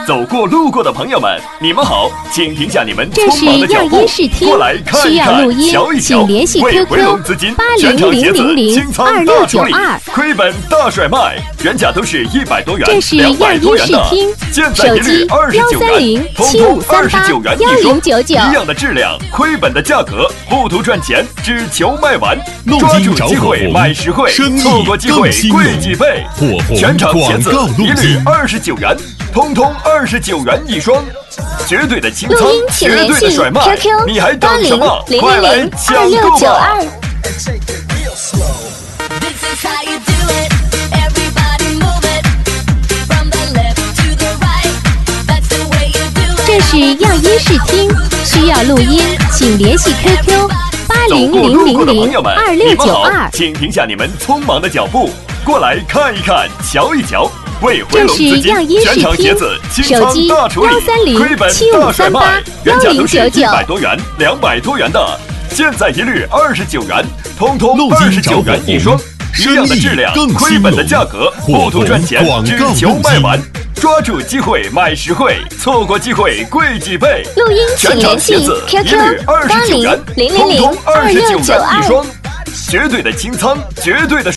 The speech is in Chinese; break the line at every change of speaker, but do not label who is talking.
走过路过的朋友们，你们好，请停下你们
这是亚音视听，
过来看一看，瞧一瞧。
请联系 QQ 8000022692，
亏本大甩卖，原价都是100多元、
这是亚音视听，
现在一律29元，通通29元一双，
1099，
一样的质量，亏本的价格，不图赚钱，只求卖完。抓住机会买实惠，错过机会贵几倍。全场鞋子一律29元，通通29元一双，绝对的清仓，绝对的甩卖，你还等什么？快来抢购吧！
这是亚音视听，需要录音，请联系 QQ 8000022692，
请停下你们匆忙的脚步，过来看一看，瞧一瞧。为回笼资金，全场鞋子清仓大处理，亏本大甩卖，原价都是100多元、200多元的，现在一律29元，通通29元一双，一样的质量，亏本的价格，不图赚钱，只求卖完。抓住机会买实惠，错过机会贵几倍。
录音请
全场
联系
鞋子一
QQ
律29元，通通29元一双，绝对的清仓，绝对的。